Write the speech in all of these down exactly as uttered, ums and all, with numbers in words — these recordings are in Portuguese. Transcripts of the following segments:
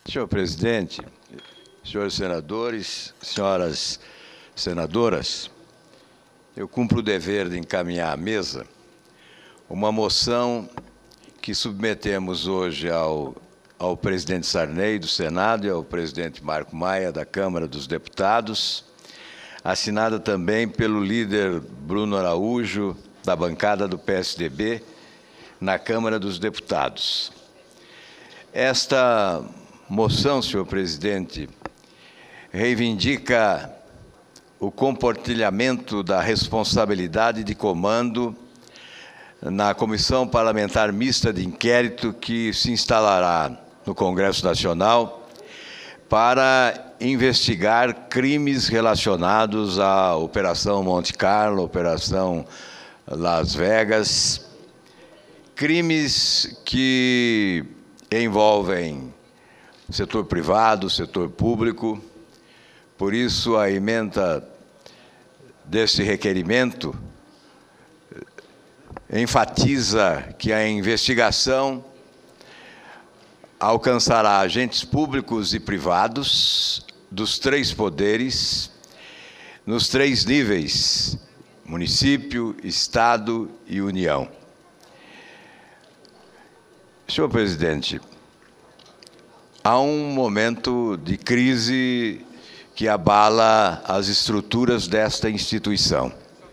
Senhor presidente, senhores senadores, senhoras senadoras, eu cumpro o dever de encaminhar à mesa uma moção que submetemos hoje ao, ao presidente Sarney, do Senado, e ao presidente Marco Maia, da Câmara dos Deputados, assinada também pelo líder Bruno Araújo, da bancada do P S D B, na Câmara dos Deputados. Esta moção, senhor presidente, reivindica o compartilhamento da responsabilidade de comando na Comissão Parlamentar Mista de Inquérito que se instalará no Congresso Nacional para investigar crimes relacionados à Operação Monte Carlo, Operação Las Vegas, crimes que envolvem setor privado, setor público. Por isso, a ementa desse requerimento enfatiza que a investigação alcançará agentes públicos e privados dos três poderes, nos três níveis: município, Estado e União. Senhor presidente, há um momento de crise que abala as estruturas desta instituição.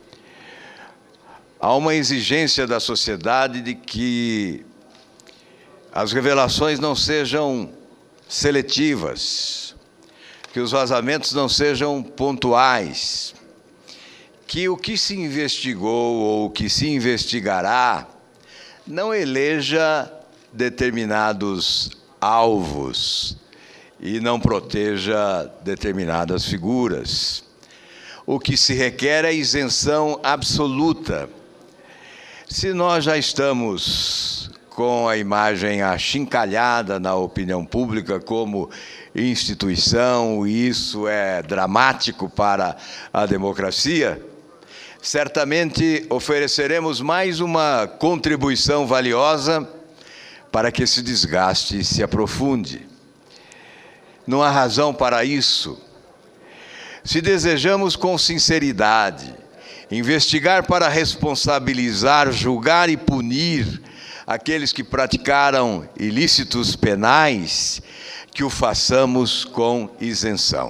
Há uma exigência da sociedade de que as revelações não sejam seletivas, que os vazamentos não sejam pontuais, que o que se investigou ou o que se investigará não eleja determinados alvos e não proteja determinadas figuras. O que se requer é isenção absoluta. Se nós já estamos com a imagem achincalhada na opinião pública como instituição, e isso é dramático para a democracia, certamente ofereceremos mais uma contribuição valiosa para que esse desgaste se aprofunde. Não há razão para isso. Se desejamos com sinceridade investigar para responsabilizar, julgar e punir aqueles que praticaram ilícitos penais, que o façamos com isenção.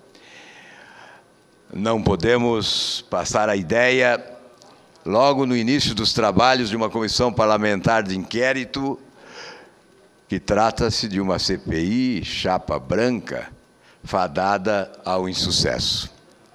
Não podemos passar a ideia, logo no início dos trabalhos de uma comissão parlamentar de inquérito, que trata-se de uma C P I chapa branca, fadada ao insucesso.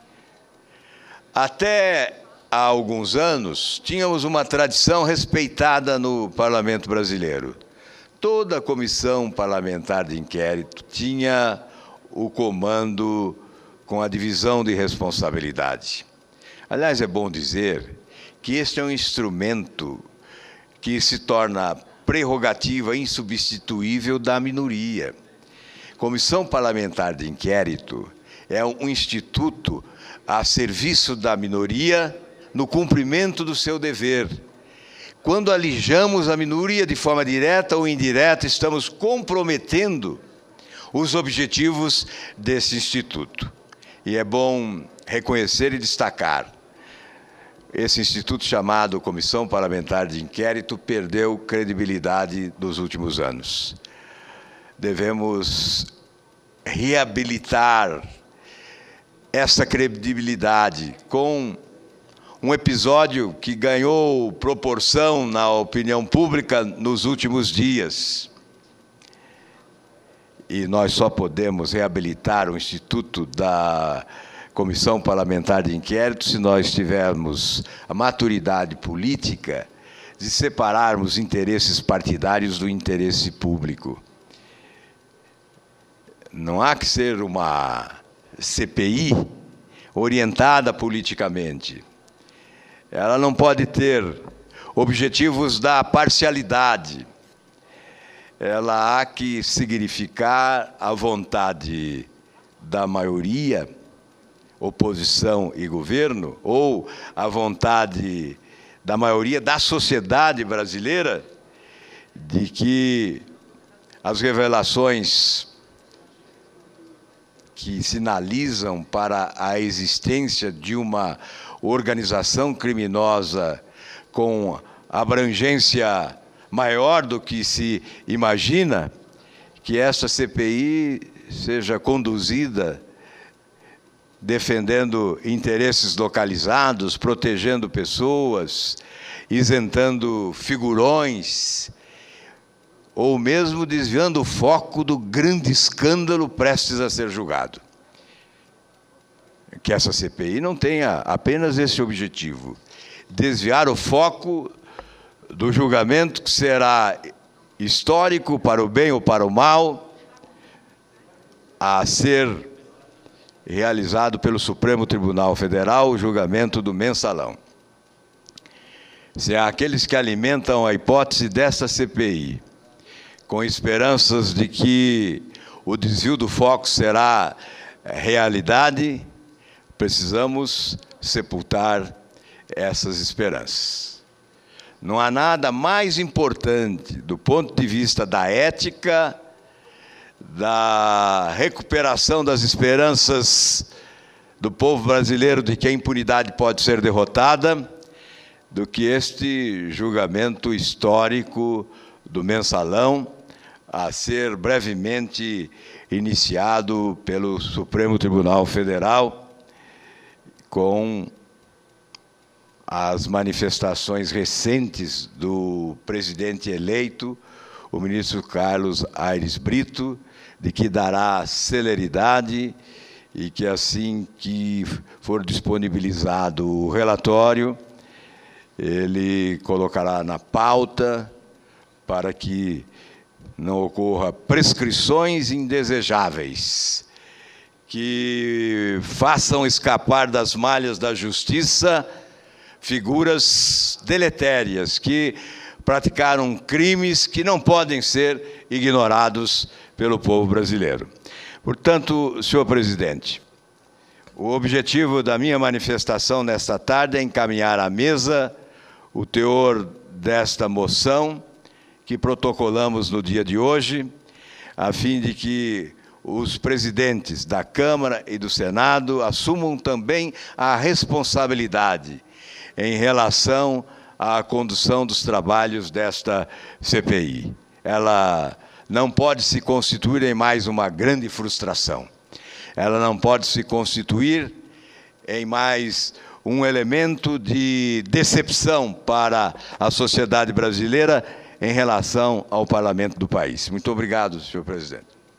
Até há alguns anos, tínhamos uma tradição respeitada no parlamento brasileiro. Toda comissão parlamentar de inquérito tinha o comando com a divisão de responsabilidade. Aliás, é bom dizer que este é um instrumento que se torna prerrogativa insubstituível da minoria. Comissão Parlamentar de Inquérito é um instituto a serviço da minoria no cumprimento do seu dever. Quando alijamos a minoria de forma direta ou indireta, estamos comprometendo os objetivos desse instituto. E é bom reconhecer e destacar: esse instituto chamado Comissão Parlamentar de Inquérito perdeu credibilidade nos últimos anos. Devemos reabilitar essa credibilidade com um episódio que ganhou proporção na opinião pública nos últimos dias. E nós só podemos reabilitar o Instituto da Comissão Parlamentar de Inquérito se nós tivermos a maturidade política de separarmos interesses partidários do interesse público. Não há que ser uma C P I orientada politicamente. Ela não pode ter objetivos da parcialidade. Ela há que significar a vontade da maioria, oposição e governo, ou a vontade da maioria da sociedade brasileira, de que as revelações que sinalizam para a existência de uma organização criminosa com abrangência maior do que se imagina, que esta C P I seja conduzida defendendo interesses localizados, protegendo pessoas, isentando figurões, ou mesmo desviando o foco do grande escândalo prestes a ser julgado. Que essa C P I não tenha apenas esse objetivo, desviar o foco do julgamento que será histórico para o bem ou para o mal, a ser realizado pelo Supremo Tribunal Federal, o julgamento do mensalão. Se há aqueles que alimentam a hipótese desta C P I, com esperanças de que o desvio do foco será realidade, precisamos sepultar essas esperanças. Não há nada mais importante do ponto de vista da ética, da recuperação das esperanças do povo brasileiro de que a impunidade pode ser derrotada, do que este julgamento histórico do mensalão, a ser brevemente iniciado pelo Supremo Tribunal Federal, com as manifestações recentes do presidente eleito, o ministro Carlos Aires Brito, de que dará celeridade e que, assim que for disponibilizado o relatório, ele colocará na pauta para que não ocorra prescrições indesejáveis, que façam escapar das malhas da justiça figuras deletérias, que praticaram crimes que não podem ser ignorados pelo povo brasileiro. Portanto, senhor presidente, o objetivo da minha manifestação nesta tarde é encaminhar à mesa o teor desta moção que protocolamos no dia de hoje, a fim de que os presidentes da Câmara e do Senado assumam também a responsabilidade em relação à condução dos trabalhos desta C P I. Ela não pode se constituir em mais uma grande frustração. Ela não pode se constituir em mais um elemento de decepção para a sociedade brasileira em relação ao parlamento do país. Muito obrigado, senhor presidente.